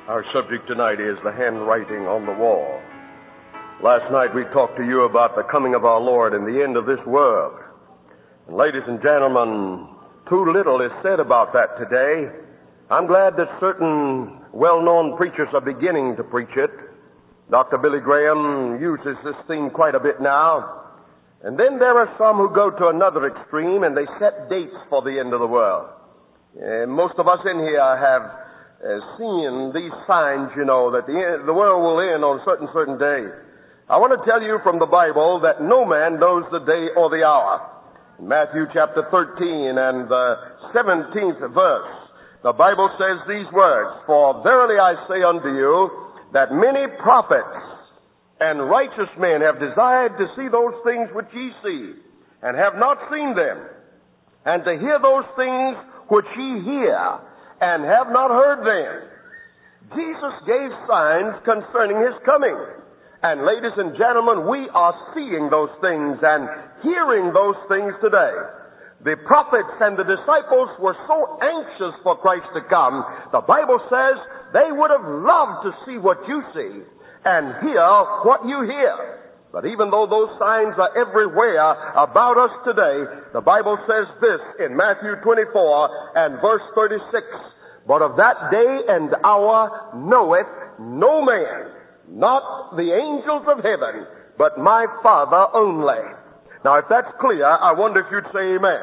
Our subject tonight is the handwriting on the wall. Last night we talked to you about the coming of our Lord and the end of this world. And ladies and gentlemen, too little is said about that today. I'm glad that certain well-known preachers are beginning to preach it. Dr. Billy Graham uses this theme quite a bit now. And then there are some who go to another extreme and they set dates for the end of the world. Most of us in here have seen these signs, that the world will end on certain day. I want to tell you from the Bible that no man knows the day or the hour. In Matthew chapter 13 and the 17th verse, the Bible says these words, "For verily I say unto you, that many prophets and righteous men have desired to see those things which ye see, and have not seen them, and to hear those things which ye hear, and have not heard them." Jesus gave signs concerning his coming. And ladies and gentlemen, we are seeing those things and hearing those things today. The prophets and the disciples were so anxious for Christ to come, the Bible says they would have loved to see what you see and hear what you hear. But even though those signs are everywhere about us today, the Bible says this in Matthew 24 and verse 36, "But of that day and hour knoweth no man, not the angels of heaven, but my Father only." Now, if that's clear, I wonder if you'd say amen.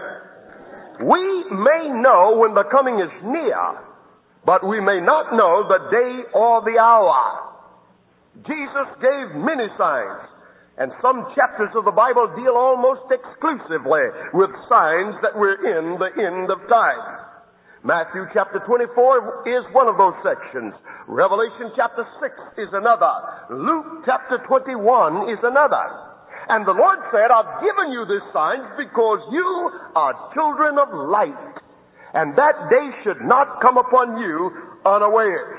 We may know when the coming is near, but we may not know the day or the hour. Jesus gave many signs. And some chapters of the Bible deal almost exclusively with signs that we're in the end of time. Matthew chapter 24 is one of those sections. Revelation chapter 6 is another. Luke chapter 21 is another. And the Lord said, "I've given you these signs because you are children of light. And that day should not come upon you unawares."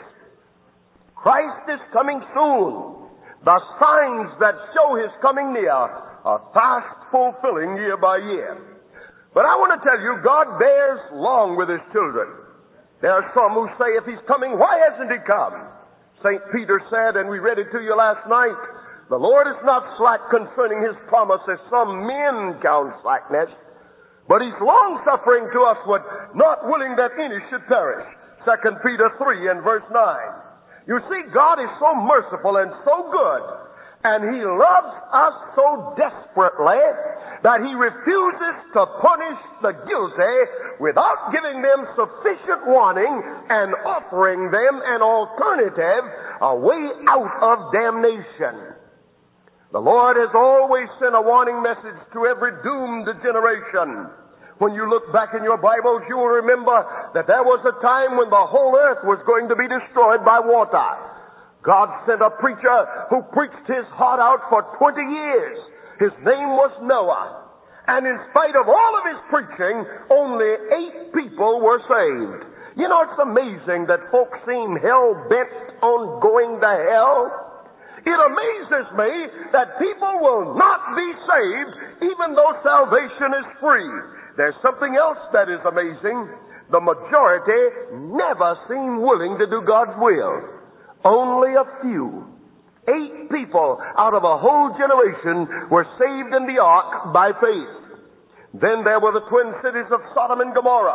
Christ is coming soon. The signs that show his coming near are fast fulfilling year by year. But I want to tell you, God bears long with his children. There are some who say, if he's coming, why hasn't he come? St. Peter said, and we read it to you last night, "The Lord is not slack concerning his promise, as some men count slackness, but he's long-suffering to us, not willing that any should perish." 2 Peter 3 and verse 9. You see, God is so merciful and so good, and he loves us so desperately that he refuses to punish the guilty without giving them sufficient warning and offering them an alternative, a way out of damnation. The Lord has always sent a warning message to every doomed generation. When you look back in your Bibles, you will remember that there was a time when the whole earth was going to be destroyed by water. God sent a preacher who preached his heart out for 20 years. His name was Noah. And in spite of all of his preaching, only 8 people were saved. It's amazing that folks seem hell-bent on going to hell. It amazes me that people will not be saved even though salvation is free. There's something else that is amazing. The majority never seem willing to do God's will. Only a few. 8 people out of a whole generation were saved in the ark by faith. Then there were the twin cities of Sodom and Gomorrah.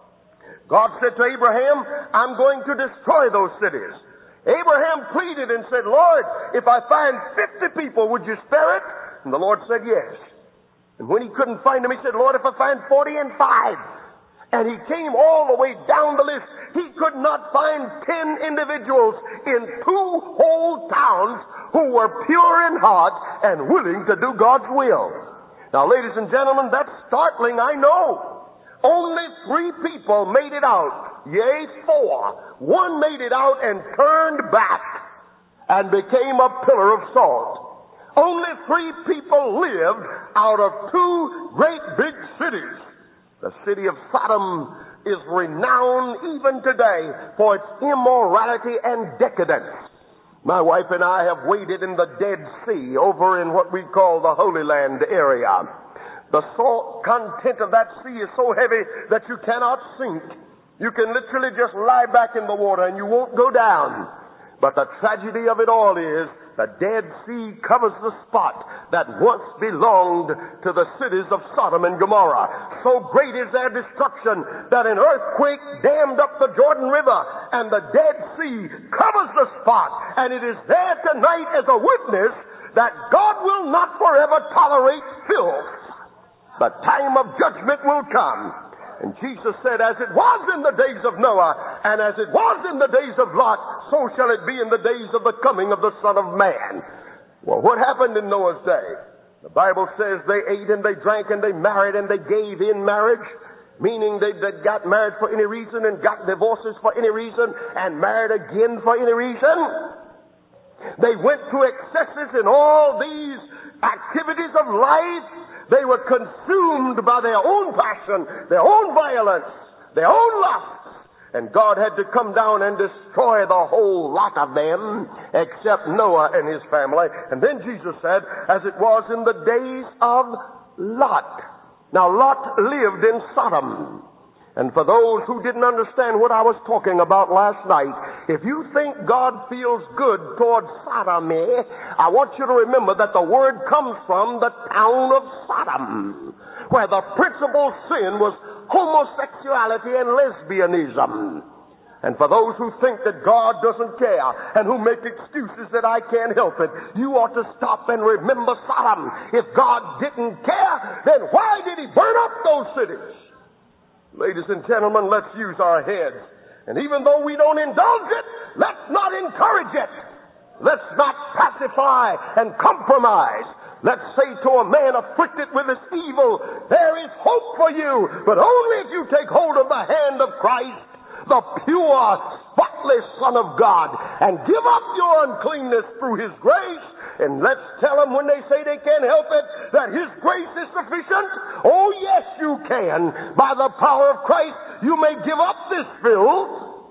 God said to Abraham, "I'm going to destroy those cities." Abraham pleaded and said, "Lord, if I find 50 people, would you spare it?" And the Lord said, "Yes." And when he couldn't find them, he said, "Lord, if I find 40 and 5. And he came all the way down the list. He could not find 10 individuals in 2 whole towns who were pure in heart and willing to do God's will. Now, ladies and gentlemen, that's startling, I know. Only 3 people made it out. Yea, 4. One made it out and turned back and became a pillar of salt. Only 3 people lived out of 2 great big cities. The city of Sodom is renowned even today for its immorality and decadence. My wife and I have waded in the Dead Sea over in what we call the Holy Land area. The salt content of that sea is so heavy that you cannot sink. You can literally just lie back in the water and you won't go down. But the tragedy of it all is the Dead Sea covers the spot that once belonged to the cities of Sodom and Gomorrah. So great is their destruction that an earthquake dammed up the Jordan River, and the Dead Sea covers the spot. And it is there tonight as a witness that God will not forever tolerate filth. The time of judgment will come. And Jesus said, as it was in the days of Noah, and as it was in the days of Lot, so shall it be in the days of the coming of the Son of Man. Well, what happened in Noah's day? The Bible says they ate and they drank and they married and they gave in marriage, meaning they got married for any reason and got divorces for any reason and married again for any reason. They went to excesses in all these activities of life. They were consumed by their own passion, their own violence, their own lusts. And God had to come down and destroy the whole lot of them, except Noah and his family. And then Jesus said, as it was in the days of Lot. Now, Lot lived in Sodom. And for those who didn't understand what I was talking about last night, if you think God feels good towards sodomy, I want you to remember that the word comes from the town of Sodom, where the principal sin was homosexuality and lesbianism. And for those who think that God doesn't care and who make excuses that I can't help it, you ought to stop and remember Sodom. If God didn't care, then why did he burn up those cities? Ladies and gentlemen, let's use our heads. And even though we don't indulge it, let's not encourage it. Let's not pacify and compromise. Let's say to a man afflicted with this evil, there is hope for you, but only if you take hold of the hand of Christ, the pure, spotless Son of God, and give up your uncleanness through His grace. And let's tell them when they say they can't help it, that His grace is sufficient. Oh, yes, you can. By the power of Christ, you may give up this filth.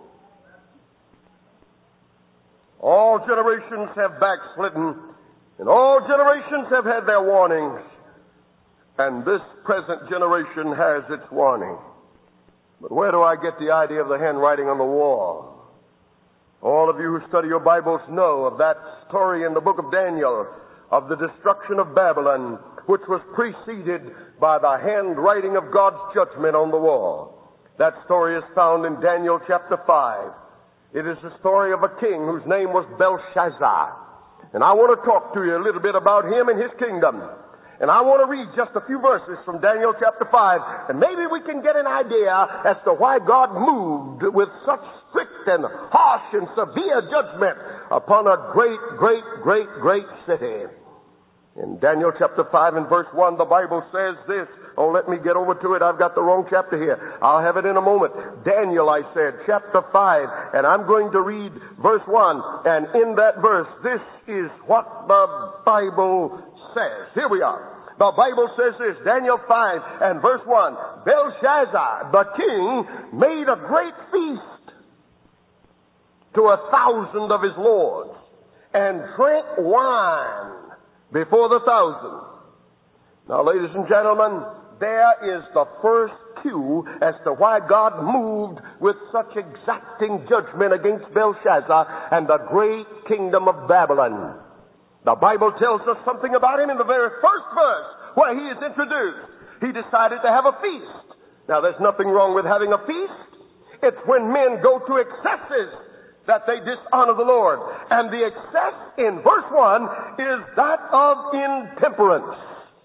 All generations have backslidden, and all generations have had their warnings. And this present generation has its warning. But where do I get the idea of the handwriting on the wall? All of you who study your Bibles know of that story in the book of Daniel of the destruction of Babylon, which was preceded by the handwriting of God's judgment on the wall. That story is found in Daniel chapter 5. It is the story of a king whose name was Belshazzar. And I want to talk to you a little bit about him and his kingdom. And I want to read just a few verses from Daniel chapter 5, and maybe we can get an idea as to why God moved with such strict and harsh and severe judgment upon a great, great, great, great city. In Daniel chapter 5 and verse 1, the Bible says this. Oh, let me get over to it. I've got the wrong chapter here. I'll have it in a moment. Daniel, I said, chapter 5, and I'm going to read verse 1. And in that verse, this is what the Bible says. Here we are. The Bible says this, Daniel 5 and verse 1. Belshazzar, the king, made a great feast to 1,000 of his lords, and drank wine before the 1,000. Now, ladies and gentlemen, there is the first cue as to why God moved with such exacting judgment against Belshazzar and the great kingdom of Babylon. The Bible tells us something about him in the very first verse where he is introduced. He decided to have a feast. Now, there's nothing wrong with having a feast. It's when men go to excesses that they dishonor the Lord. And the excess in verse 1 is that of intemperance.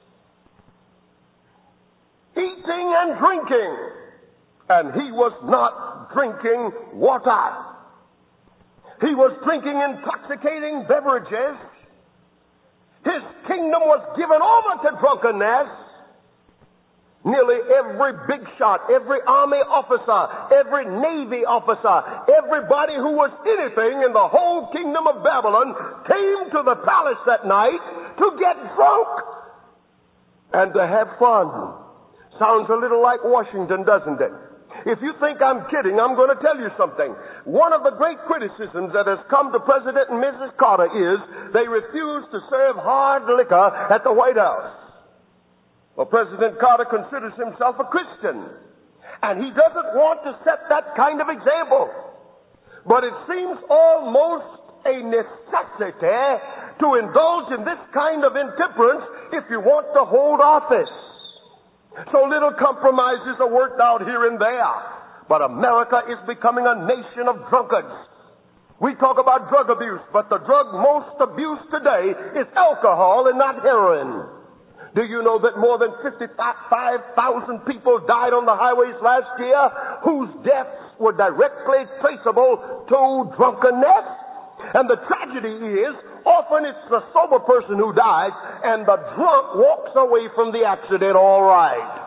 Eating and drinking. And he was not drinking water. He was drinking intoxicating beverages. His kingdom was given over to drunkenness. Nearly every big shot, every army officer, every navy officer, everybody who was anything in the whole kingdom of Babylon came to the palace that night to get drunk and to have fun. Sounds a little like Washington, doesn't it? If you think I'm kidding, I'm going to tell you something. One of the great criticisms that has come to President and Mrs. Carter is they refuse to serve hard liquor at the White House. Well, President Carter considers himself a Christian. And he doesn't want to set that kind of example. But it seems almost a necessity to indulge in this kind of intemperance if you want to hold office. So little compromises are worked out here and there. But America is becoming a nation of drunkards. We talk about drug abuse, but the drug most abused today is alcohol and not heroin. Do you know that more than 55,000 people died on the highways last year whose deaths were directly traceable to drunkenness? And the tragedy is, often it's the sober person who dies, and the drunk walks away from the accident all right.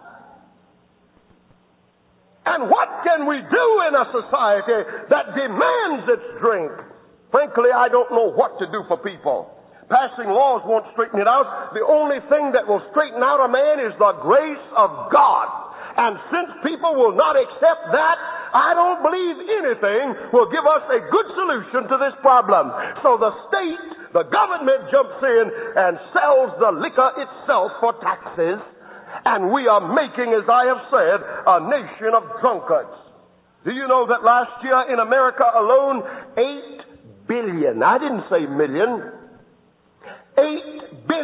And what can we do in a society that demands its drink? Frankly, I don't know what to do for people. Passing laws won't straighten it out. The only thing that will straighten out a man is the grace of God. And since people will not accept that, I don't believe anything will give us a good solution to this problem. So the state, the government jumps in and sells the liquor itself for taxes. And we are making, as I have said, a nation of drunkards. Do you know that last year in America alone, 8 billion, I didn't say million, $8.6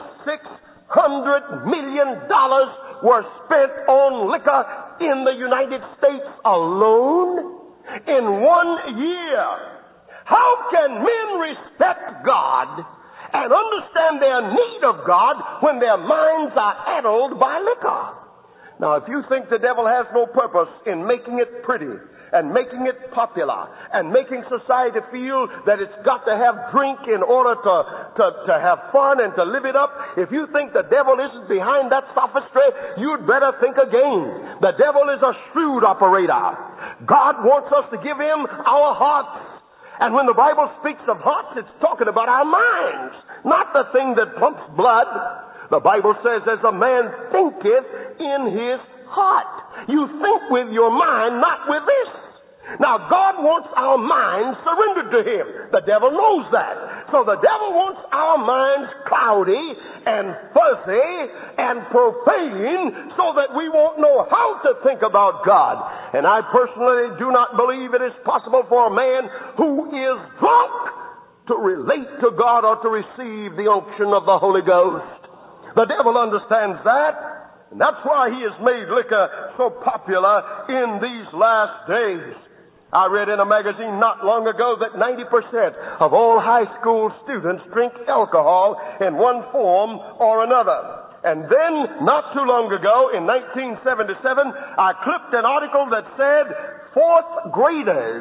billion were spent on liquor in the United States alone in 1 year. How can men respect God and understand their need of God when their minds are addled by liquor? Now, if you think the devil has no purpose in making it pretty and making it popular and making society feel that it's got to have drink in order to have fun and to live it up, if you think the devil isn't behind that sophistry, you'd better think again. The devil is a shrewd operator. God wants us to give him our hearts. And when the Bible speaks of hearts, it's talking about our minds, not the thing that pumps blood. The Bible says, as a man thinketh in his heart. You think with your mind, not with this. Now, God wants our minds surrendered to him. The devil knows that. So the devil wants our minds cloudy and fuzzy and profane so that we won't know how to think about God. And I personally do not believe it is possible for a man who is drunk to relate to God or to receive the unction of the Holy Ghost. The devil understands that. And that's why he has made liquor so popular in these last days. I read in a magazine not long ago that 90% of all high school students drink alcohol in one form or another. And then, not too long ago, in 1977, I clipped an article that said fourth graders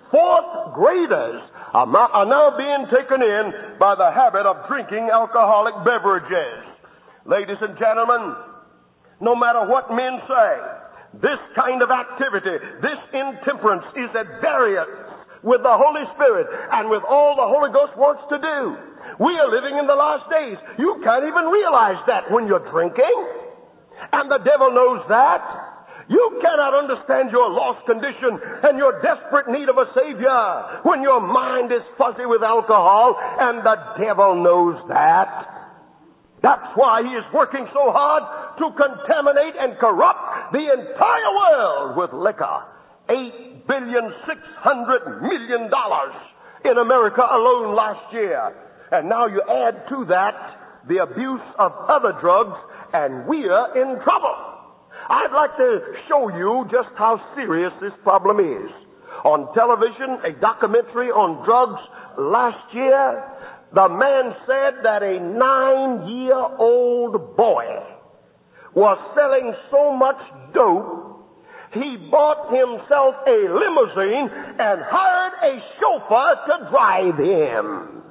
are now being taken in by the habit of drinking alcoholic beverages. Ladies and gentlemen, no matter what men say, this kind of activity, this intemperance is at variance with the Holy Spirit and with all the Holy Ghost wants to do. We are living in the last days. You can't even realize that when you're drinking. And the devil knows that. You cannot understand your lost condition and your desperate need of a Savior when your mind is fuzzy with alcohol, and the devil knows that. That's why he is working so hard to contaminate and corrupt the entire world with liquor. $8.6 billion in America alone last year. And now you add to that the abuse of other drugs, and we're in trouble. I'd like to show you just how serious this problem is. On television, a documentary on drugs last year, the man said that a 9-year-old boy was selling so much dope, he bought himself a limousine and hired a chauffeur to drive him.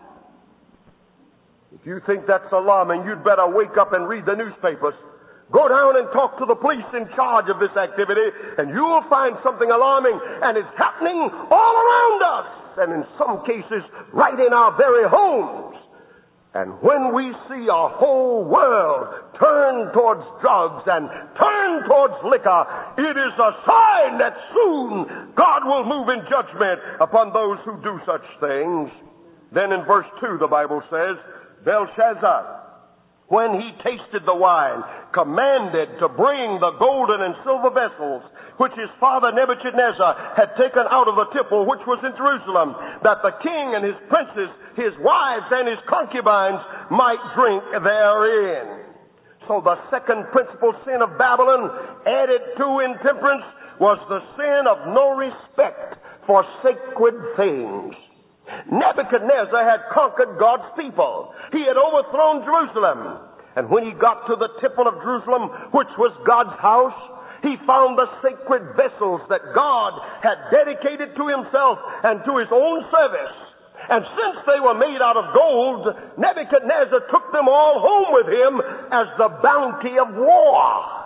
If you think that's alarming, you'd better wake up and read the newspapers. Go down and talk to the police in charge of this activity, and you'll find something alarming, and it's happening all around us. And in some cases, right in our very homes. And when we see our whole world turn towards drugs and turn towards liquor, it is a sign that soon God will move in judgment upon those who do such things. Then in verse 2, the Bible says, Belshazzar, when he tasted the wine, commanded to bring the golden and silver vessels which his father Nebuchadnezzar had taken out of the temple which was in Jerusalem, that the king and his princes, his wives, and his concubines might drink therein. So the second principal sin of Babylon, added to intemperance, was the sin of no respect for sacred things. Nebuchadnezzar had conquered God's people. He had overthrown Jerusalem. And when he got to the temple of Jerusalem, which was God's house, he found the sacred vessels that God had dedicated to himself and to his own service. And since they were made out of gold, Nebuchadnezzar took them all home with him as the bounty of war.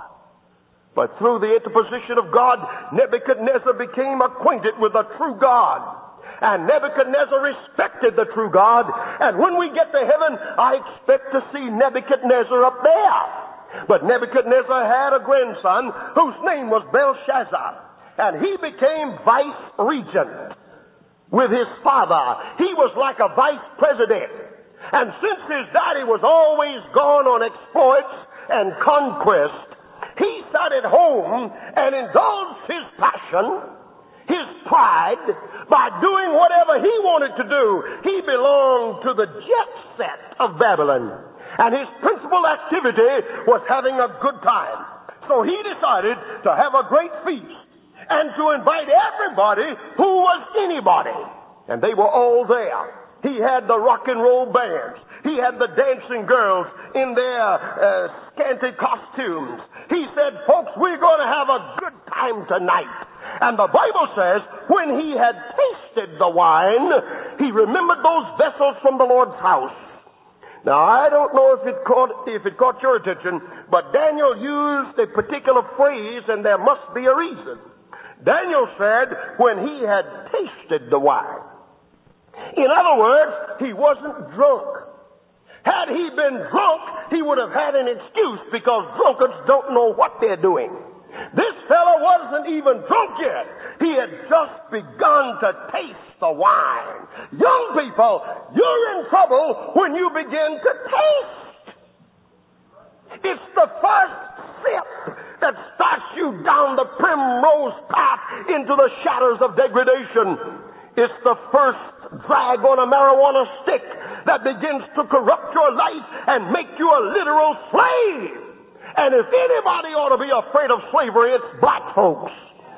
But through the interposition of God, Nebuchadnezzar became acquainted with the true God. And Nebuchadnezzar respected the true God. And when we get to heaven, I expect to see Nebuchadnezzar up there. But Nebuchadnezzar had a grandson whose name was Belshazzar. And he became vice regent with his father. He was like a vice president. And since his daddy was always gone on exploits and conquest, he sat at home and indulged his passion, his pride, by doing whatever he wanted to do. He belonged to the jet set of Babylon. And his principal activity was having a good time. So he decided to have a great feast and to invite everybody who was anybody. And they were all there. He had the rock and roll bands. He had the dancing girls in their scanty costumes. He said, folks, we're going to have a good time tonight. And the Bible says, when he had tasted the wine, he remembered those vessels from the Lord's house. Now, I don't know if it caught your attention, but Daniel used a particular phrase, and there must be a reason. Daniel said, when he had tasted the wine. In other words, he wasn't drunk. Had he been drunk, he would have had an excuse, because drunkards don't know what they're doing. This fellow wasn't even drunk yet. He had just begun to taste the wine. Young people, you're in trouble when you begin to taste. It's the first sip that starts you down the primrose path into the shadows of degradation. It's the first drag on a marijuana stick that begins to corrupt your life and make you a literal slave. And if anybody ought to be afraid of slavery, it's black folks.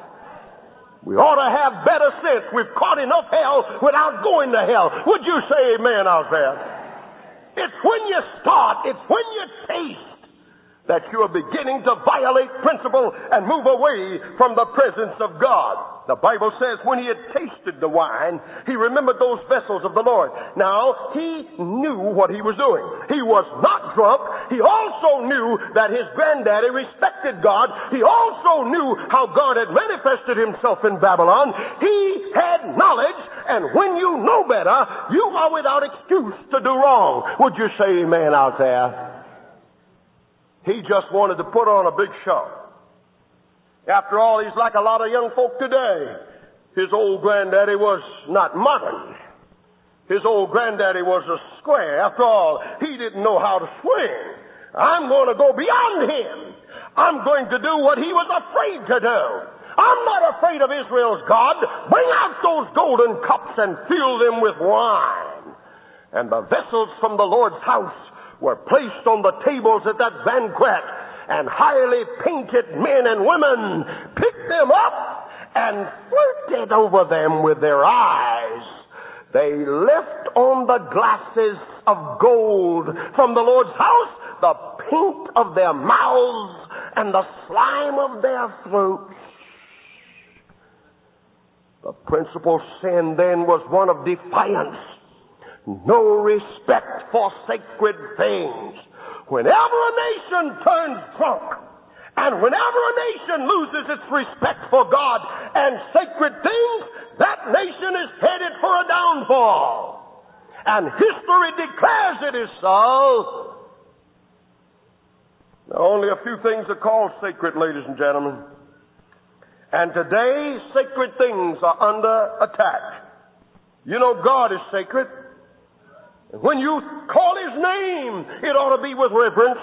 We ought to have better sense. We've caught enough hell without going to hell. Would you say amen out there? It's when you start, it's when you taste, that you are beginning to violate principle and move away from the presence of God. The Bible says when he had tasted the wine, he remembered those vessels of the Lord. Now, he knew what he was doing. He was not drunk. He also knew that his granddaddy respected God. He also knew how God had manifested himself in Babylon. He had knowledge, and when you know better, you are without excuse to do wrong. Would you say amen out there? He just wanted to put on a big show. After all, he's like a lot of young folk today. His old granddaddy was not modern. His old granddaddy was a square. After all, he didn't know how to swing. I'm going to go beyond him. I'm going to do what he was afraid to do. I'm not afraid of Israel's God. Bring out those golden cups and fill them with wine. And the vessels from the Lord's house were placed on the tables at that banquet, and highly painted men and women picked them up and flirted over them with their eyes. They left on the glasses of gold from the Lord's house the paint of their mouths and the slime of their throats. The principal sin then was one of defiance. No respect for sacred things. Whenever a nation turns drunk, and whenever a nation loses its respect for God and sacred things, that nation is headed for a downfall. And history declares it is so. Now, only a few things are called sacred, ladies and gentlemen. And today, sacred things are under attack. You know God is sacred. When you call His name, it ought to be with reverence.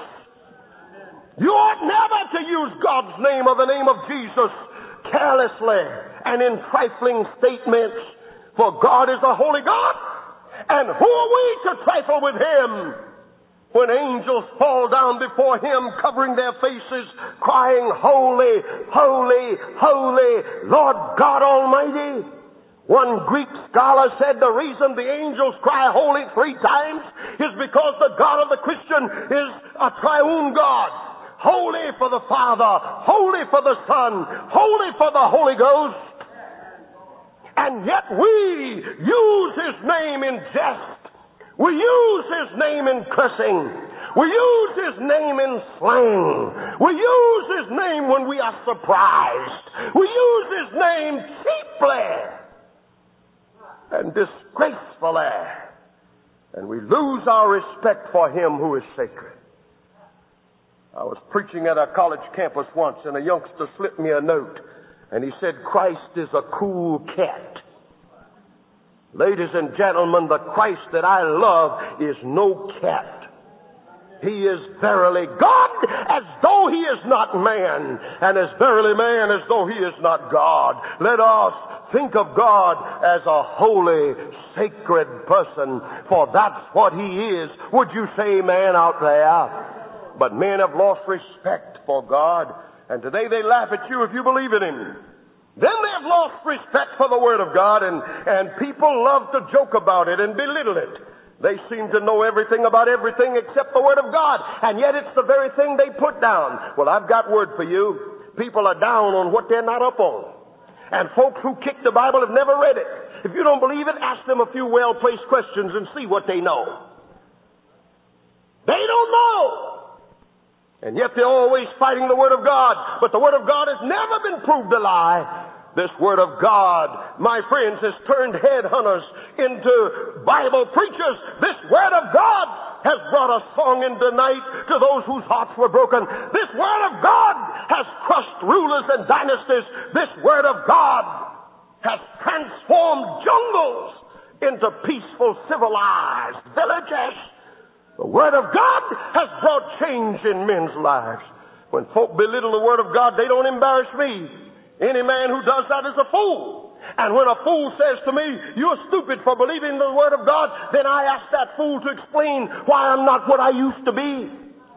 You ought never to use God's name or the name of Jesus carelessly and in trifling statements, for God is a holy God. And who are we to trifle with Him? When angels fall down before Him, covering their faces, crying, "Holy, holy, holy, Lord God Almighty." One Greek scholar said the reason the angels cry holy 3 times is because the God of the Christian is a triune God. Holy for the Father, holy for the Son, holy for the Holy Ghost. And yet we use His name in jest. We use His name in cursing. We use His name in slang. We use His name when we are surprised. We use His name cheaply and disgracefully. And we lose our respect for Him who is sacred. I was preaching at a college campus once, and a youngster slipped me a note, and he said, "Christ is a cool cat." Ladies and gentlemen, the Christ that I love is no cat. He is verily God, as though He is not man, and as verily man, as though He is not God. Let us think of God as a holy, sacred person, for that's what He is. Would you say amen out there? But men have lost respect for God, and today they laugh at you if you believe in Him. Then they have lost respect for the Word of God, and people love to joke about it and belittle it. They seem to know everything about everything except the Word of God, and yet it's the very thing they put down. Well, I've got word for you. People are down on what they're not up on. And folks who kick the Bible have never read it. If you don't believe it, ask them a few well-placed questions and see what they know. They don't know. And yet they're always fighting the Word of God. But the Word of God has never been proved a lie. This Word of God, my friends, has turned headhunters into Bible preachers. This Word of God has brought a song in the night to those whose hearts were broken. This Word of God has crushed rulers and dynasties. This Word of God has transformed jungles into peaceful, civilized villages. The Word of God has brought change in men's lives. When folk belittle the Word of God, they don't embarrass me. Any man who does that is a fool. And when a fool says to me, "You're stupid for believing the Word of God," then I ask that fool to explain why I'm not what I used to be.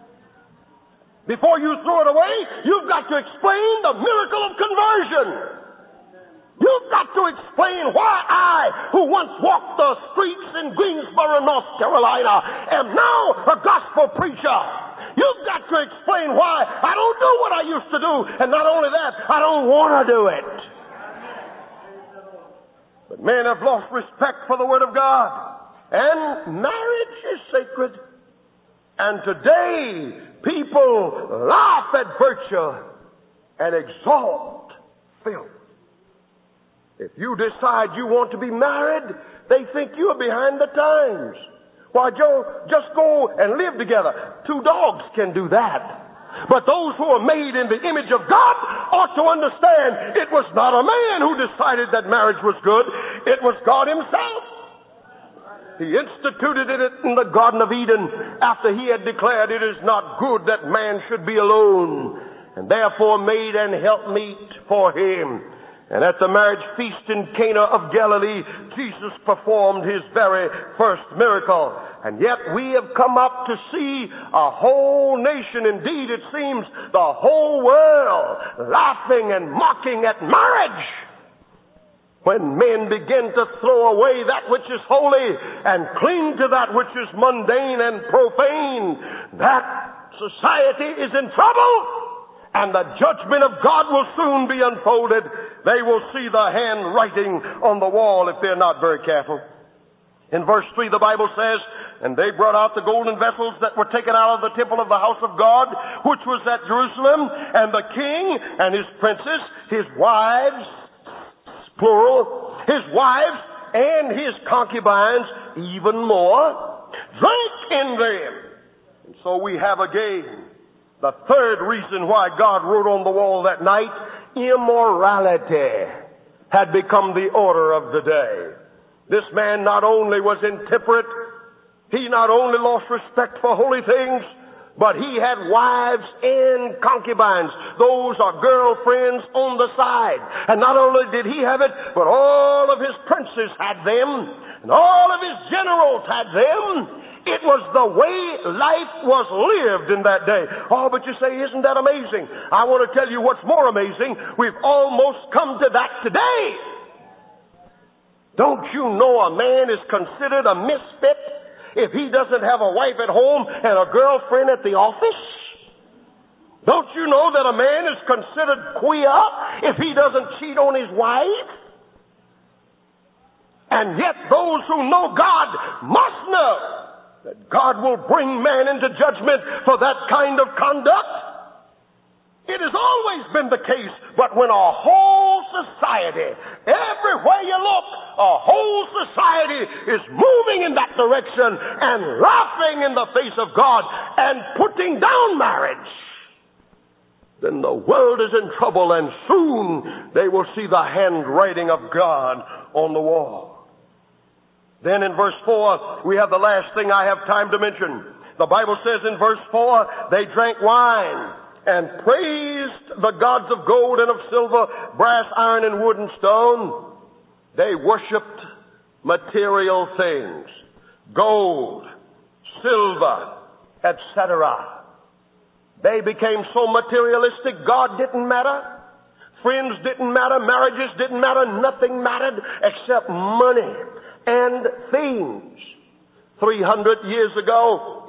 Before you throw it away, you've got to explain the miracle of conversion. You've got to explain why I, who once walked the streets in Greensboro, North Carolina, am now a gospel preacher. You've got to explain why I don't do what I used to do. And not only that, I don't want to do it. But men have lost respect for the Word of God. And marriage is sacred. And today, people laugh at virtue and exalt filth. If you decide you want to be married, they think you're behind the times. Why, Joe, just go and live together. 2 dogs can do that. But those who are made in the image of God ought to understand it was not a man who decided that marriage was good. It was God Himself. He instituted it in the Garden of Eden after He had declared it is not good that man should be alone, and therefore made an helpmeet for him. And at the marriage feast in Cana of Galilee, Jesus performed His very first miracle. And yet we have come up to see a whole nation, indeed it seems the whole world, laughing and mocking at marriage. When men begin to throw away that which is holy and cling to that which is mundane and profane, that society is in trouble. And the judgment of God will soon be unfolded. They will see the handwriting on the wall if they're not very careful. In verse 3, the Bible says, "And they brought out the golden vessels that were taken out of the temple of the house of God, which was at Jerusalem, and the king and his princes, his wives," plural, "his wives and his concubines, even more, drank in them." And so we have again the third reason why God wrote on the wall that night, immorality had become the order of the day. This man not only was intemperate, He not only lost respect for holy things, but he had wives and concubines. Those are girlfriends on the side. And not only did he have it, but all of his princes had them, and all of his generals had them. It was the way life was lived in that day. Oh, but you say, isn't that amazing? I want to tell you what's more amazing. We've almost come to that today. Don't you know a man is considered a misfit if he doesn't have a wife at home and a girlfriend at the office? Don't you know that a man is considered queer if he doesn't cheat on his wife? And yet those who know God must know that God will bring man into judgment for that kind of conduct. It has always been the case, but when a whole society, everywhere you look, a whole society is moving in that direction and laughing in the face of God and putting down marriage, then the world is in trouble, and soon they will see the handwriting of God on the wall. Then in verse 4, we have the last thing I have time to mention. The Bible says in verse 4, they drank wine and praised the gods of gold and of silver, brass, iron, and wood and stone. They worshipped material things, gold, silver, etc. They became so materialistic, God didn't matter, friends didn't matter, marriages didn't matter, nothing mattered except money and things. 100 years ago,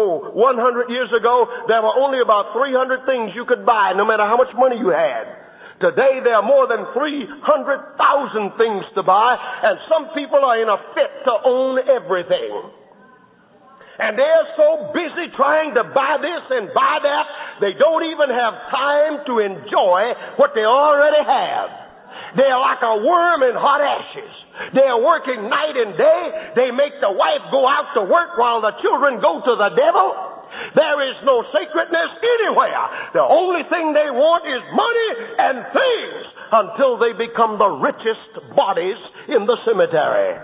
there were only about 300 things you could buy, no matter how much money you had. Today, there are more than 300,000 things to buy, and some people are in a fit to own everything. And they're so busy trying to buy this and buy that, they don't even have time to enjoy what they already have. They're like a worm in hot ashes. They're working night and day. They make the wife go out to work while the children go to the devil. There is no sacredness anywhere. The only thing they want is money and things until they become the richest bodies in the cemetery.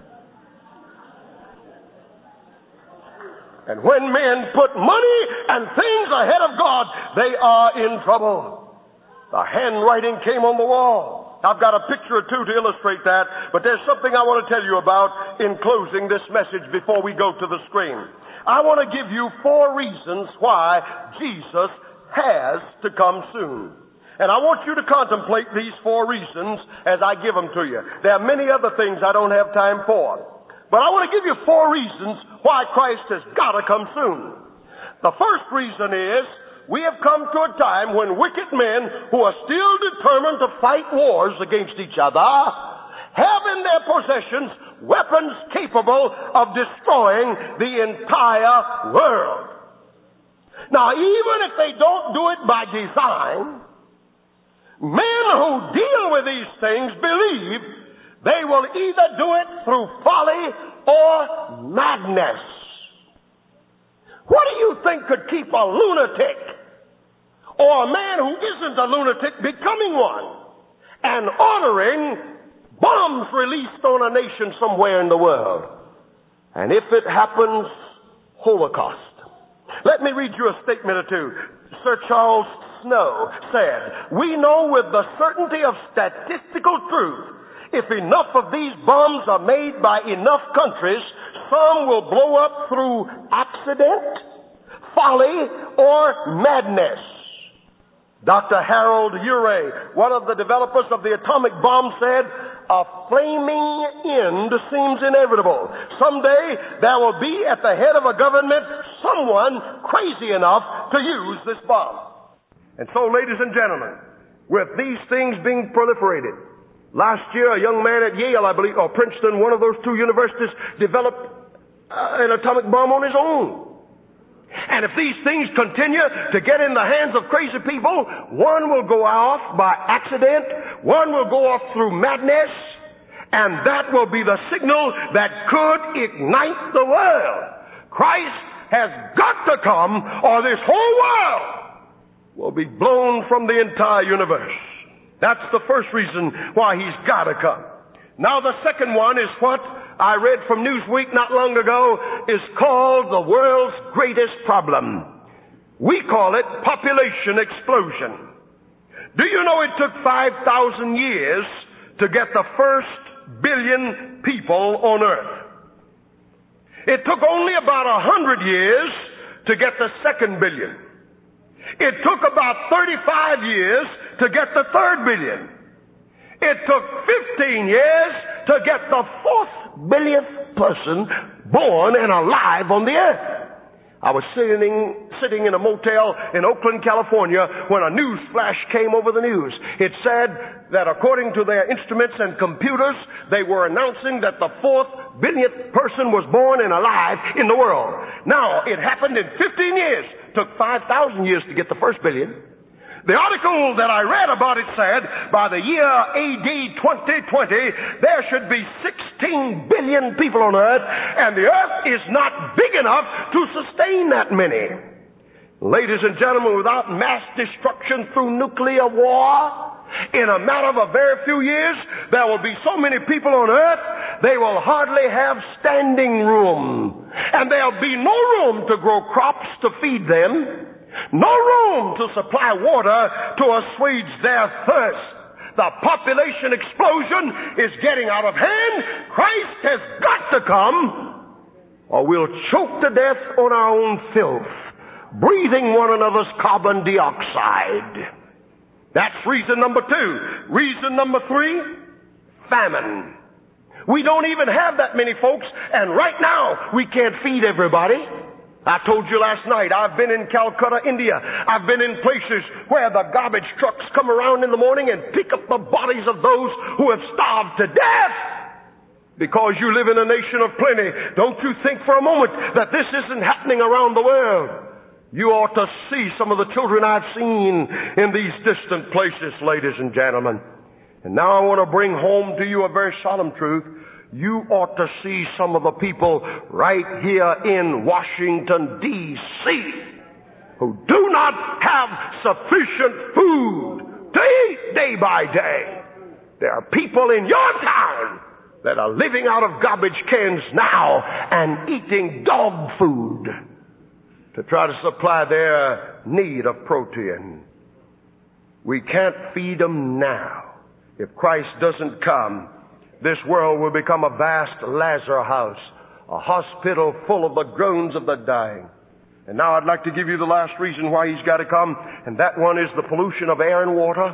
And when men put money and things ahead of God, they are in trouble. The handwriting came on the wall. I've got a picture or two to illustrate that, but there's something I want to tell you about in closing this message before we go to the screen. I want to give you 4 reasons why Jesus has to come soon. And I want you to contemplate these 4 reasons as I give them to you. There are many other things I don't have time for, but I want to give you 4 reasons why Christ has got to come soon. The first reason is, we have come to a time when wicked men who are still determined to fight wars against each other have in their possessions weapons capable of destroying the entire world. Now, even if they don't do it by design, men who deal with these things believe they will either do it through folly or madness. What do you think could keep a lunatic or a man who isn't a lunatic becoming one and ordering bombs released on a nation somewhere in the world? And if it happens, Holocaust. Let me read you a statement or two. Sir Charles Snow said, "We know with the certainty of statistical truth, if enough of these bombs are made by enough countries, some will blow up through accident, folly, or madness." Dr. Harold Urey, one of the developers of the atomic bomb, said, "A flaming end seems inevitable. Someday there will be at the head of a government someone crazy enough to use this bomb." And so, ladies and gentlemen, with these things being proliferated, last year a young man at Yale, I believe, or Princeton, one of those 2 universities, developed an atomic bomb on his own. And if these things continue to get in the hands of crazy people, one will go off by accident, one will go off through madness, and that will be the signal that could ignite the world. Christ has got to come, or this whole world will be blown from the entire universe. That's the first reason why he's got to come. Now the second one is what I read from Newsweek not long ago, is called the world's greatest problem. We call it population explosion. Do you know it took 5,000 years to get the first billion people on earth? It took only about 100 years to get the second billion. It took about 35 years to get the third billion. It took 15 years to get the 4th billionth person born and alive on the earth. I was sitting in a motel in Oakland, California, when a news flash came over the news. It said that according to their instruments and computers, they were announcing that the 4th billionth person was born and alive in the world. Now, it happened in 15 years. Took 5,000 years to get the first billion. The article that I read about it said, by the year AD 2020, there should be 16 billion people on earth, and the earth is not big enough to sustain that many. Ladies and gentlemen, without mass destruction through nuclear war, in a matter of a very few years, there will be so many people on earth, they will hardly have standing room. And there'll be no room to grow crops to feed them. No room to supply water to assuage their thirst. The population explosion is getting out of hand. Christ has got to come, or we'll choke to death on our own filth, breathing one another's carbon dioxide. That's reason number 2. Reason number 3, famine. We don't even have that many folks, and right now we can't feed everybody. I told you last night, I've been in Calcutta, India. I've been in places where the garbage trucks come around in the morning and pick up the bodies of those who have starved to death. Because you live in a nation of plenty, don't you think for a moment that this isn't happening around the world. You ought to see some of the children I've seen in these distant places, ladies and gentlemen. And now I want to bring home to you a very solemn truth. You ought to see some of the people right here in Washington, D.C. who do not have sufficient food to eat day by day. There are people in your town that are living out of garbage cans now and eating dog food to try to supply their need of protein. We can't feed them now. If Christ doesn't come, this world will become a vast Lazarus house, a hospital full of the groans of the dying. And now I'd like to give you the last reason why he's got to come, and that one is the pollution of air and water.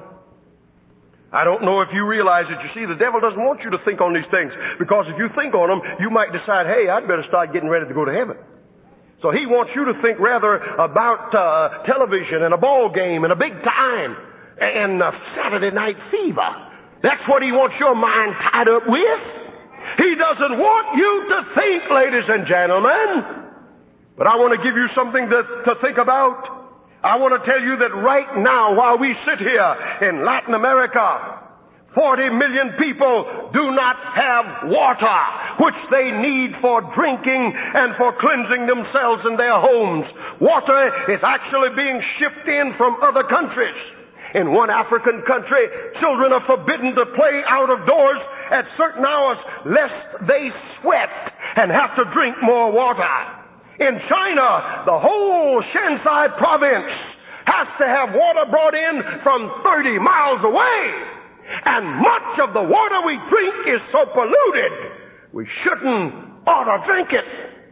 I don't know if you realize it. You see, the devil doesn't want you to think on these things, because if you think on them, you might decide, hey, I'd better start getting ready to go to heaven. So he wants you to think rather about television and a ball game and a big time and Saturday night fever. That's what he wants your mind tied up with. He doesn't want you to think, ladies and gentlemen. But I want to give you something to think about. I want to tell you that right now, while we sit here in Latin America, 40 million people do not have water, which they need for drinking and for cleansing themselves in their homes. Water is actually being shipped in from other countries. In one African country, children are forbidden to play out of doors at certain hours lest they sweat and have to drink more water. In China, the whole Shanxi province has to have water brought in from 30 miles away. And much of the water we drink is so polluted, we shouldn't ought to drink it.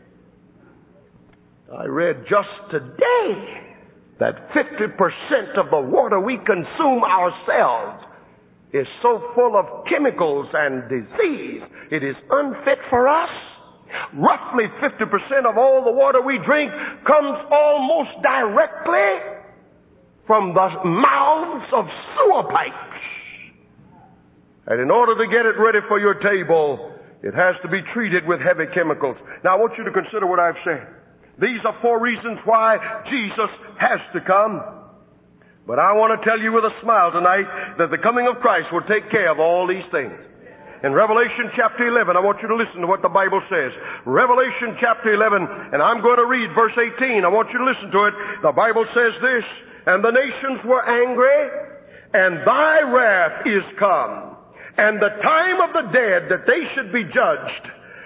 I read just today that 50% of the water we consume ourselves is so full of chemicals and disease, it is unfit for us. Roughly 50% of all the water we drink comes almost directly from the mouths of sewer pipes. And in order to get it ready for your table, it has to be treated with heavy chemicals. Now I want you to consider what I've said. These are 4 reasons why Jesus has to come. But I want to tell you with a smile tonight that the coming of Christ will take care of all these things. In Revelation chapter 11, I want you to listen to what the Bible says. Revelation chapter 11, and I'm going to read verse 18. I want you to listen to it. The Bible says this, and the nations were angry, and thy wrath is come, and the time of the dead that they should be judged,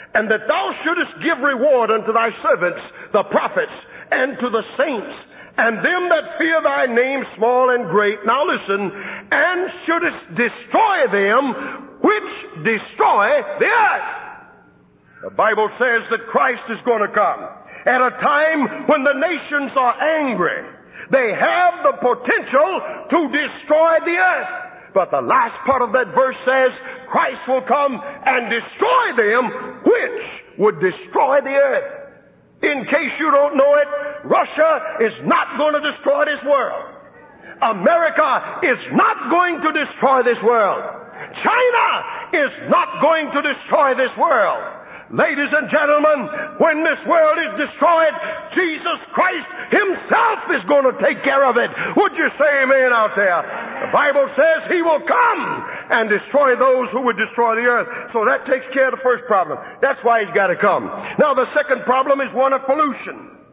and that thou shouldest give reward unto thy servants, the prophets, and to the saints, and them that fear thy name, small and great. Now listen, and shouldest destroy them which destroy the earth. The Bible says that Christ is going to come at a time when the nations are angry. They have the potential to destroy the earth. But the last part of that verse says, Christ will come and destroy them which would destroy the earth. In case you don't know it, Russia is not going to destroy this world. America is not going to destroy this world. China is not going to destroy this world. Ladies and gentlemen, when this world is destroyed, Jesus Christ Himself is going to take care of it. Would you say amen out there? The Bible says He will come and destroy those who would destroy the earth. So that takes care of the first problem. That's why He's got to come. Now the second problem is one of pollution.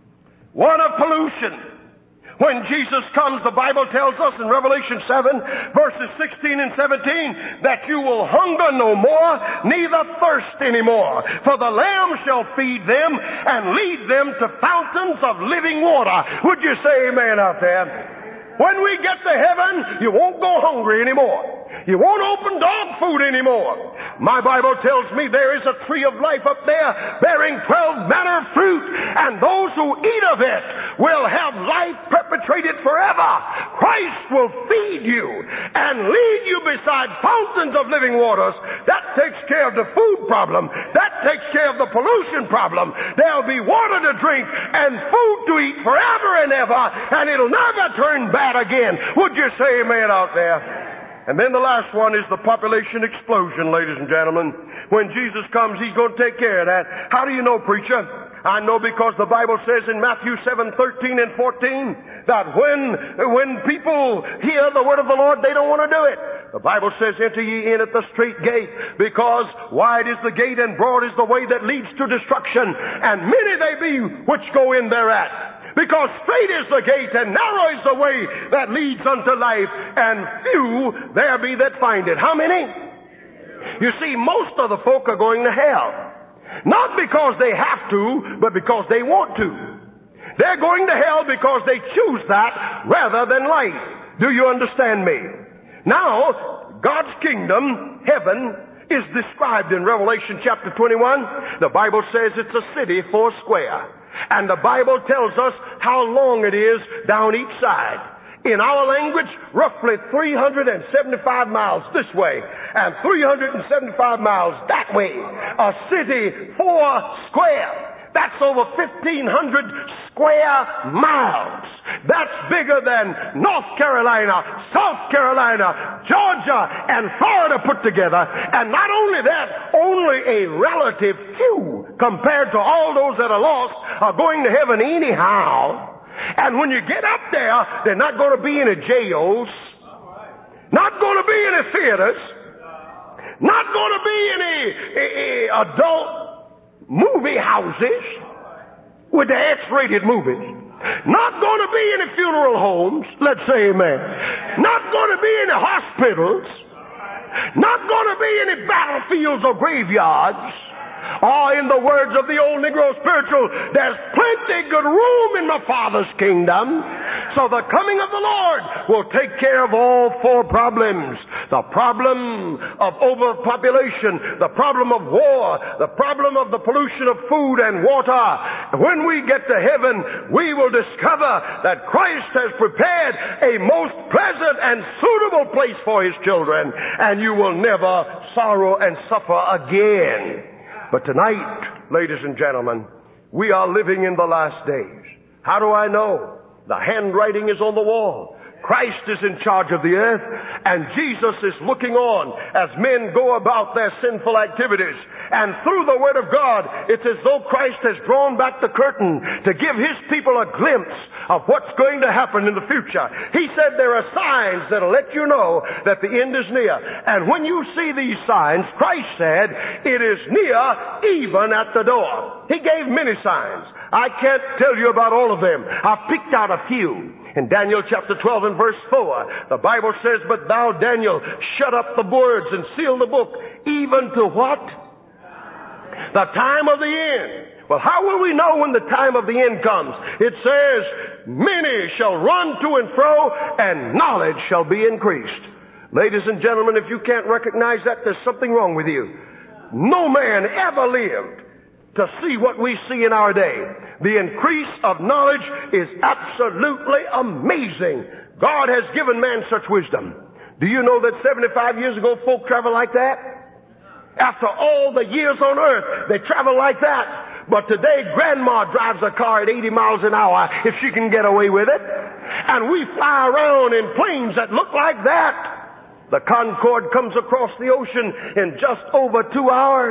One of pollution. When Jesus comes, the Bible tells us in Revelation 7, verses 16 and 17, that you will hunger no more, neither thirst anymore. For the Lamb shall feed them and lead them to fountains of living water. Would you say amen out there? When we get to heaven, you won't go hungry anymore. You won't open dog food anymore. My Bible tells me there is a tree of life up there bearing 12 manner of fruit, and those who eat of it will have life perpetuated forever. Christ will feed you and lead you beside fountains of living waters. That takes care of the food problem. That takes care of the pollution problem. There'll be water to drink and food to eat forever and ever, and it'll never turn bad again. Would you say amen out there? And then the last one is the population explosion, ladies and gentlemen. When Jesus comes, He's going to take care of that. How do you know, preacher? I know because the Bible says in Matthew 7:13 and 14 that when people hear the word of the Lord, they don't want to do it. The Bible says, enter ye in at the straight gate, because wide is the gate and broad is the way that leads to destruction, and many they be which go in thereat. Because straight is the gate and narrow is the way that leads unto life, and few there be that find it. How many? You see, most of the folk are going to hell. Not because they have to, but because they want to. They're going to hell because they choose that rather than life. Do you understand me? Now, God's kingdom, heaven, is described in Revelation chapter 21. The Bible says it's a city 4 square. And the Bible tells us how long it is down each side. In our language, roughly 375 miles this way and 375 miles that way. A city 4 square. That's over 1,500 square miles. That's bigger than North Carolina, South Carolina, Georgia, and Florida put together. And not only that, only a relative few compared to all those that are lost are going to heaven anyhow. And when you get up there, they're not going to be in the jails, not going to be in the theaters, not going to be in a adult movie houses with the X-rated movies. Not going to be in the funeral homes, let's say amen. Not going to be in the hospitals. Not going to be in the battlefields or graveyards. Or in the words of the old Negro spiritual, there's plenty good room in my Father's kingdom. So the coming of the Lord will take care of all 4 problems. The problem of overpopulation, the problem of war, the problem of the pollution of food and water. When we get to heaven, we will discover that Christ has prepared a most pleasant and suitable place for His children, and you will never sorrow and suffer again. But tonight, ladies and gentlemen, we are living in the last days. How do I know? The handwriting is on the wall. Christ is in charge of the earth, and Jesus is looking on as men go about their sinful activities. And through the Word of God, it's as though Christ has drawn back the curtain to give His people a glimpse of what's going to happen in the future. He said there are signs that'll let you know that the end is near. And when you see these signs, Christ said, it is near even at the door. He gave many signs. I can't tell you about all of them. I've picked out a few. In Daniel chapter 12 and verse 4, the Bible says, but thou, Daniel, shut up the words and seal the book, even to what? The time of the end. Well, how will we know when the time of the end comes? It says, many shall run to and fro, and knowledge shall be increased. Ladies and gentlemen, if you can't recognize that, there's something wrong with you. No man ever lived to see what we see in our day. The increase of knowledge is absolutely amazing. God has given man such wisdom. Do you know that 75 years ago folk traveled like that? After all the years on earth, they travel like that. But today, grandma drives a car at 80 miles an hour if she can get away with it. And we fly around in planes that look like that. The Concorde comes across the ocean in just over 2 hours.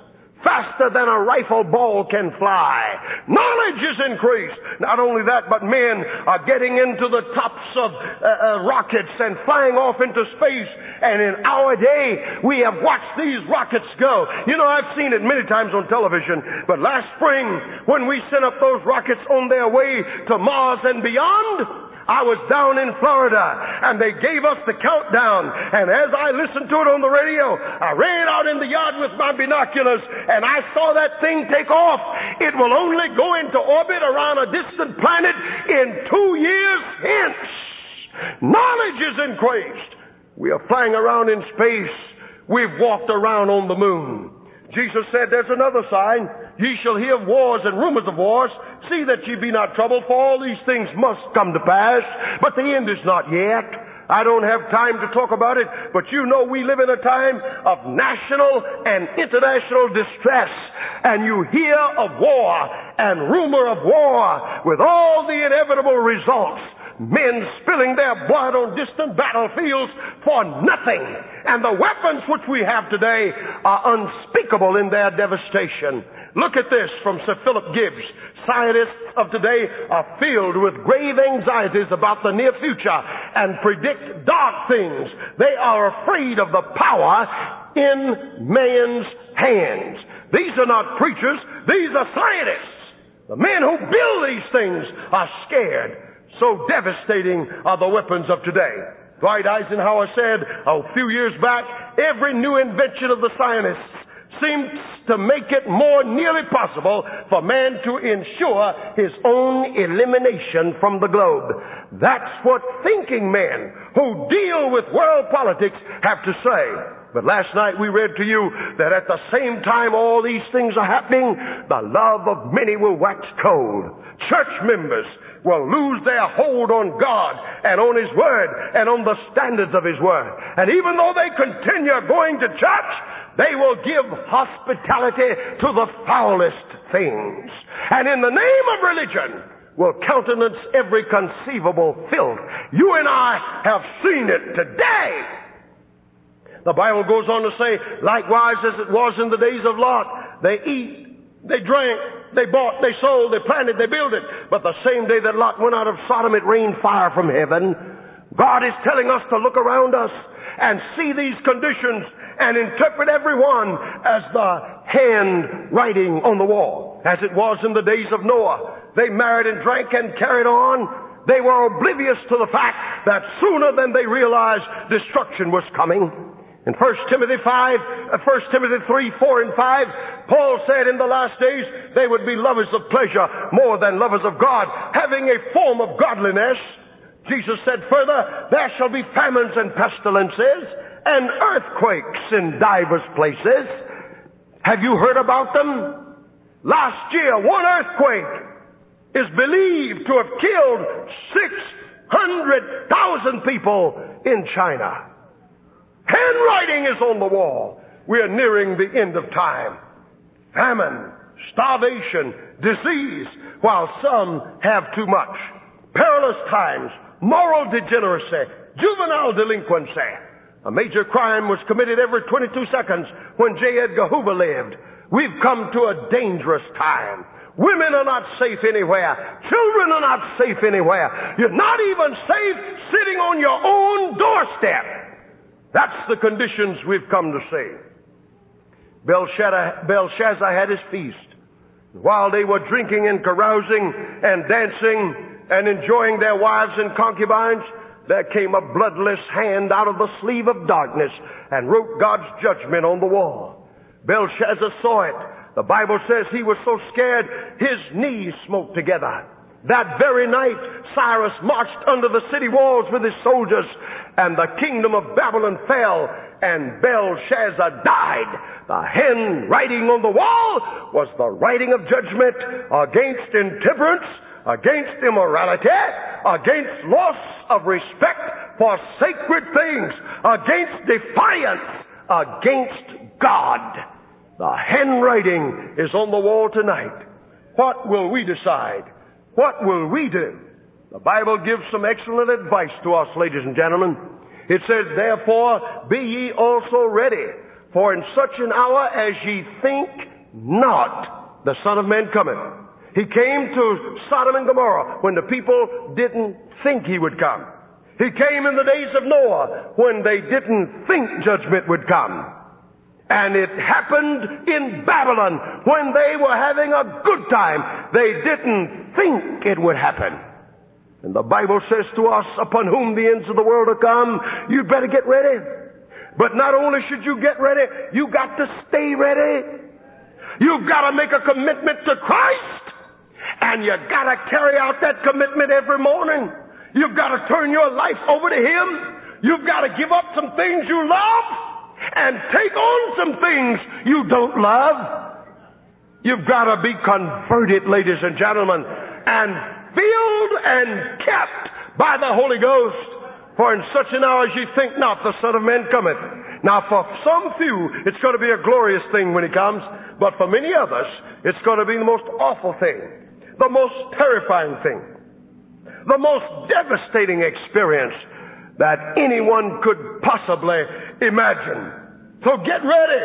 Faster than a rifle ball can fly. Knowledge is increased. Not only that, but men are getting into the tops of rockets and flying off into space. And in our day, we have watched these rockets go. You know, I've seen it many times on television. But last spring, when we sent up those rockets on their way to Mars and beyond, I was down in Florida, and they gave us the countdown. And as I listened to it on the radio, I ran out in the yard with my binoculars, and I saw that thing take off. It will only go into orbit around a distant planet in 2 years hence. Knowledge is increased. We are flying around in space. We've walked around on the moon. Jesus said, there's another sign. Ye shall hear of wars and rumors of wars. See that ye be not troubled, for all these things must come to pass. But the end is not yet. I don't have time to talk about it, but you know we live in a time of national and international distress. And you hear of war and rumor of war with all the inevitable results. Men spilling their blood on distant battlefields for nothing. And the weapons which we have today are unspeakable in their devastation. Look at this from Sir Philip Gibbs. Scientists of today are filled with grave anxieties about the near future and predict dark things. They are afraid of the power in man's hands. These are not preachers. These are scientists. The men who build these things are scared. So devastating are the weapons of today. Dwight Eisenhower said a few years back, every new invention of the scientists seems to make it more nearly possible for man to ensure his own elimination from the globe. That's what thinking men who deal with world politics have to say. But last night we read to you that at the same time all these things are happening, the love of many will wax cold. Church members will lose their hold on God and on His Word and on the standards of His Word. And even though they continue going to church, they will give hospitality to the foulest things. And in the name of religion, will countenance every conceivable filth. You and I have seen it today. The Bible goes on to say, likewise as it was in the days of Lot, they eat, they drank, they bought, they sold, they planted, they builded. But the same day that Lot went out of Sodom, it rained fire from heaven. God is telling us to look around us and see these conditions and interpret every one as the hand writing on the wall. As it was in the days of Noah. They married and drank and carried on. They were oblivious to the fact that sooner than they realized destruction was coming. In 1 Timothy 3, 4, and 5, Paul said in the last days they would be lovers of pleasure more than lovers of God, having a form of godliness. Jesus said further, there shall be famines and pestilences and earthquakes in divers places. Have you heard about them? Last year, one earthquake is believed to have killed 600,000 people in China. Handwriting is on the wall. We are nearing the end of time. Famine, starvation, disease, while some have too much. Perilous times, moral degeneracy, juvenile delinquency. A major crime was committed every 22 seconds when J. Edgar Hoover lived. We've come to a dangerous time. Women are not safe anywhere. Children are not safe anywhere. You're not even safe sitting on your own doorstep. That's the conditions we've come to see. Belshazzar had his feast. While they were drinking and carousing and dancing and enjoying their wives and concubines, there came a bloodless hand out of the sleeve of darkness and wrote God's judgment on the wall. Belshazzar saw it. The Bible says he was so scared his knees smote together. That very night, Cyrus marched under the city walls with his soldiers, and the kingdom of Babylon fell, and Belshazzar died. The handwriting on the wall was the writing of judgment against intemperance, against immorality, against loss of respect for sacred things, against defiance, against God. The handwriting is on the wall tonight. What will we decide? What will we do? The Bible gives some excellent advice to us, ladies and gentlemen. It says, therefore, be ye also ready, for in such an hour as ye think not, the Son of Man cometh. He came to Sodom and Gomorrah when the people didn't think he would come. He came in the days of Noah when they didn't think judgment would come. And it happened in Babylon when they were having a good time. They didn't think it would happen. And the Bible says to us, upon whom the ends of the world are come, you better get ready. But not only should you get ready, you got to stay ready. You've got to make a commitment to Christ. And you got to carry out that commitment every morning. You've got to turn your life over to Him. You've got to give up some things you love and take on some things you don't love. You've got to be converted, ladies and gentlemen, and filled and kept by the Holy Ghost. For in such an hour as ye think not, the Son of Man cometh. Now for some few, it's going to be a glorious thing when He comes, but for many others, it's going to be the most awful thing, the most terrifying thing, the most devastating experience that anyone could possibly imagine. So get ready.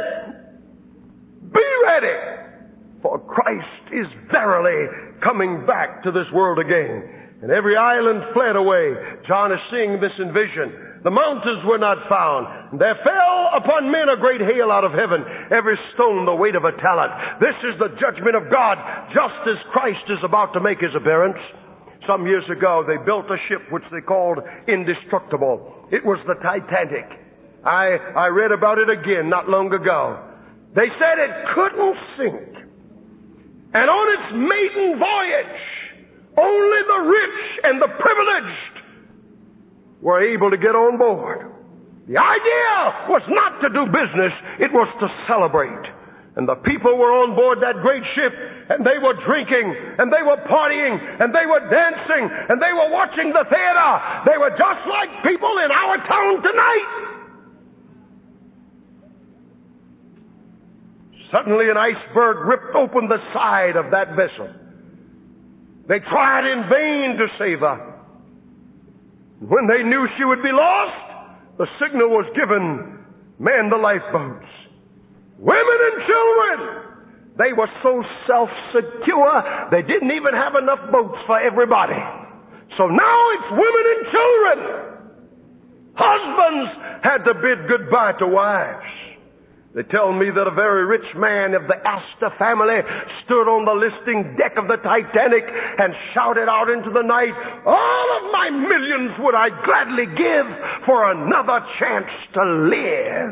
Be ready. For Christ is verily coming back to this world again. And every island fled away. John is seeing this in vision. The mountains were not found. And there fell upon men a great hail out of heaven, every stone the weight of a talent. This is the judgment of God, just as Christ is about to make His appearance. Some years ago, they built a ship which they called Indestructible. It was the Titanic. I read about it again not long ago. They said it couldn't sink. And on its maiden voyage, only the rich and the privileged were able to get on board. The idea was not to do business, it was to celebrate. And the people were on board that great ship, and they were drinking, and they were partying, and they were dancing, and they were watching the theater. They were just like people in our town tonight. Suddenly an iceberg ripped open the side of that vessel. They tried in vain to save her. When they knew she would be lost, the signal was given, man the lifeboats. Women and children, they were so self-secure, they didn't even have enough boats for everybody. So now it's women and children. Husbands had to bid goodbye to wives. They tell me that a very rich man of the Astor family stood on the listing deck of the Titanic and shouted out into the night, all of my millions would I gladly give for another chance to live.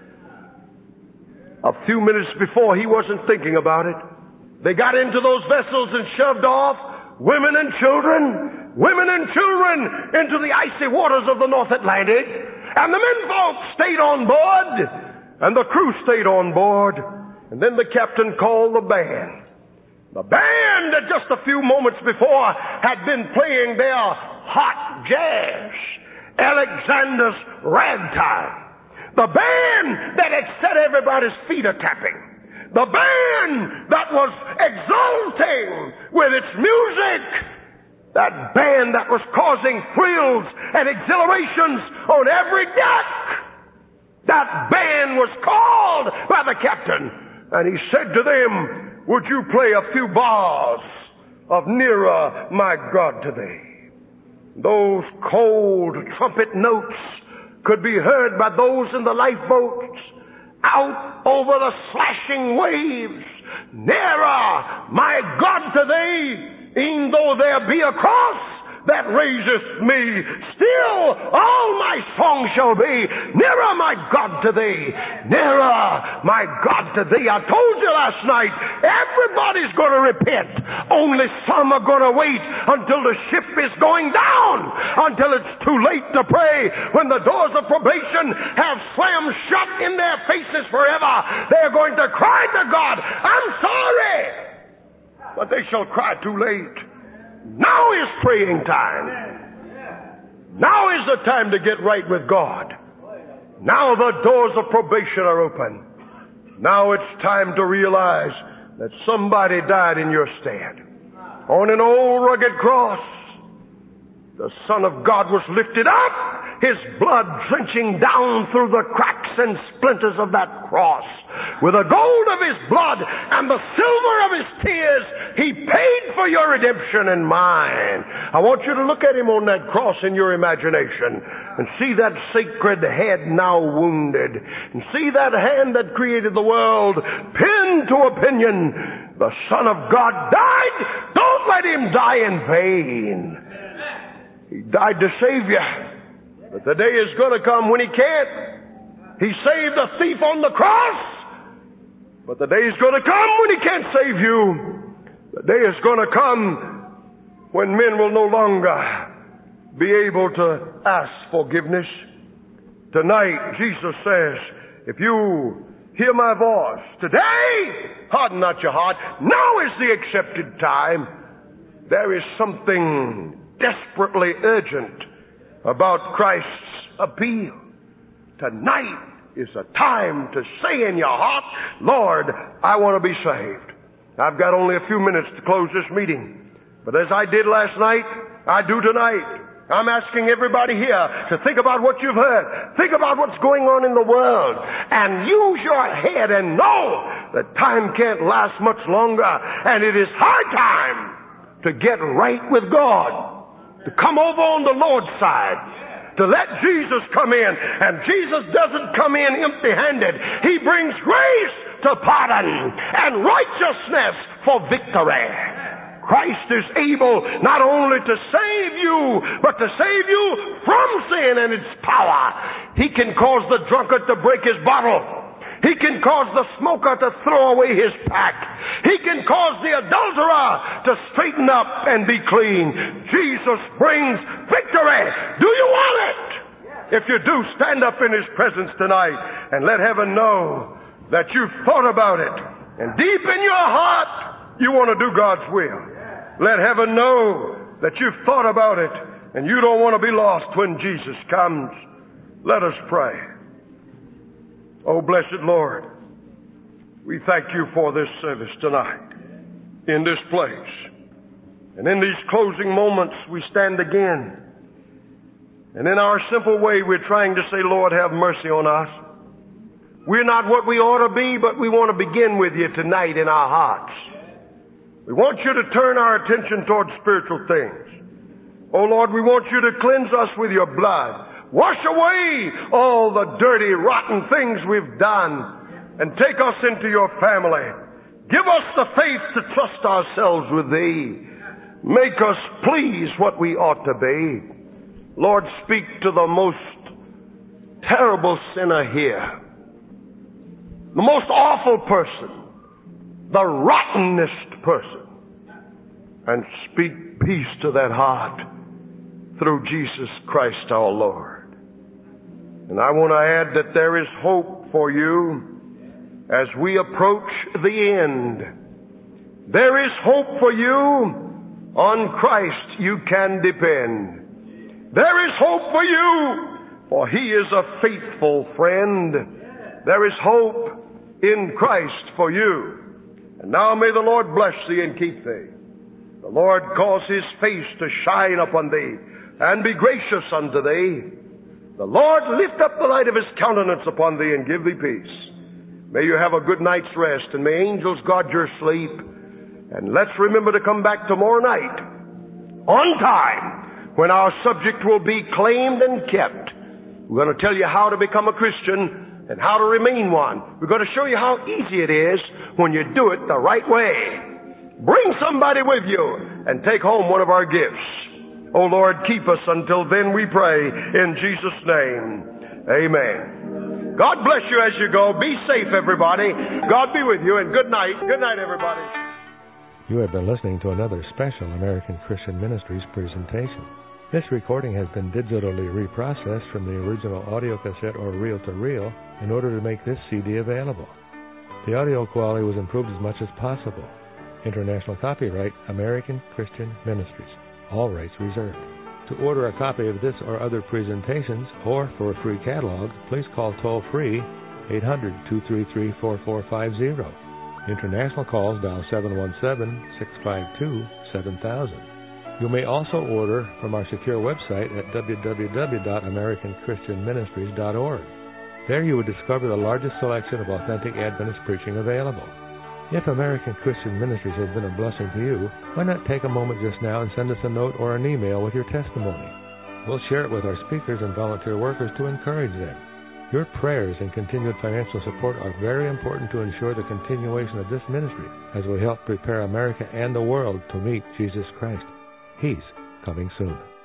A few minutes before, he wasn't thinking about it. They got into those vessels and shoved off, women and children into the icy waters of the North Atlantic. And the menfolk stayed on board, and the crew stayed on board. And then the captain called the band. The band that just a few moments before had been playing their hot jazz, Alexander's Ragtime. The band that had set everybody's feet a-tapping. The band that was exulting with its music. That band that was causing thrills and exhilarations on every deck. That band was called by the captain. And he said to them, would you play a few bars of Nearer, My God, to Thee? Those cold trumpet notes could be heard by those in the lifeboats out over the slashing waves. Nearer, my God, to Thee, e'en though there be a cross, that raiseth me. Still all my song shall be, nearer, my God, to thee. Nearer, my God, to thee. I told you last night, everybody's going to repent. Only some are going to wait until the ship is going down, until it's too late to pray. When the doors of probation have slammed shut in their faces forever, they're going to cry to God, I'm sorry. But they shall cry too late. Now is praying time. Now is the time to get right with God. Now the doors of probation are open. Now it's time to realize that somebody died in your stead. On an old rugged cross, the Son of God was lifted up, His blood drenching down through the cracks and splinters of that cross. With the gold of His blood and the silver of His tears, He paid for your redemption and mine. I want you to look at Him on that cross in your imagination and see that sacred head now wounded, and see that hand that created the world pinned to a pinion. The Son of God died. Don't let Him die in vain. He died to save you. But the day is going to come when He can't. He saved the thief on the cross. But the day is going to come when He can't save you. The day is going to come when men will no longer be able to ask forgiveness. Tonight, Jesus says, if you hear my voice today, harden not your heart. Now is the accepted time. There is something desperately urgent about Christ's appeal. Tonight is a time to say in your heart, Lord, I want to be saved. I've got only a few minutes to close this meeting. But as I did last night, I do tonight. I'm asking everybody here to think about what you've heard. Think about what's going on in the world. And use your head and know that time can't last much longer. And it is high time to get right with God. To come over on the Lord's side. To let Jesus come in. And Jesus doesn't come in empty-handed. He brings grace to pardon and righteousness for victory. Christ is able not only to save you, but to save you from sin and its power. He can cause the drunkard to break his bottle. He can cause the smoker to throw away his pack. He can cause the adulterer to straighten up and be clean. Jesus brings victory. Do you want it? If you do, stand up in His presence tonight and let heaven know that you've thought about it. And deep in your heart, you want to do God's will. Let heaven know that you've thought about it and you don't want to be lost when Jesus comes. Let us pray. Oh, blessed Lord, we thank You for this service tonight in this place. And in these closing moments, we stand again. And in our simple way, we're trying to say, Lord, have mercy on us. We're not what we ought to be, but we want to begin with You tonight in our hearts. We want You to turn our attention towards spiritual things. Oh Lord, we want You to cleanse us with Your blood. Wash away all the dirty, rotten things we've done and take us into Your family. Give us the faith to trust ourselves with Thee. Make us please what we ought to be. Lord, speak to the most terrible sinner here. The most awful person. The rottenest person, and speak peace to that heart through Jesus Christ our Lord. And I want to add that there is hope for you as we approach the end. There is hope for you. On Christ you can depend. There is hope for you, for He is a faithful friend. There is hope in Christ for you. And now may the Lord bless thee and keep thee. The Lord cause His face to shine upon thee and be gracious unto thee. The Lord lift up the light of His countenance upon thee and give thee peace. May you have a good night's rest, and may angels guard your sleep. And let's remember to come back tomorrow night on time when our subject will be claimed and kept. We're going to tell you how to become a Christian and how to remain one. We're going to show you how easy it is when you do it the right way. Bring somebody with you and take home one of our gifts. O Lord, keep us until then, we pray, in Jesus' name. Amen. God bless you as you go. Be safe, everybody. God be with you, and good night. Good night, everybody. You have been listening to another special American Christian Ministries presentation. This recording has been digitally reprocessed from the original audio cassette or reel-to-reel in order to make this CD available. The audio quality was improved as much as possible. International copyright, American Christian Ministries. All rights reserved. To order a copy of this or other presentations, or for a free catalog, please call toll-free 800-233-4450. International calls dial 717-652-7000. You may also order from our secure website at www.americanchristianministries.org. There you will discover the largest selection of authentic Adventist preaching available. If American Christian Ministries has been a blessing to you, why not take a moment just now and send us a note or an email with your testimony? We'll share it with our speakers and volunteer workers to encourage them. Your prayers and continued financial support are very important to ensure the continuation of this ministry as we help prepare America and the world to meet Jesus Christ. He's coming soon.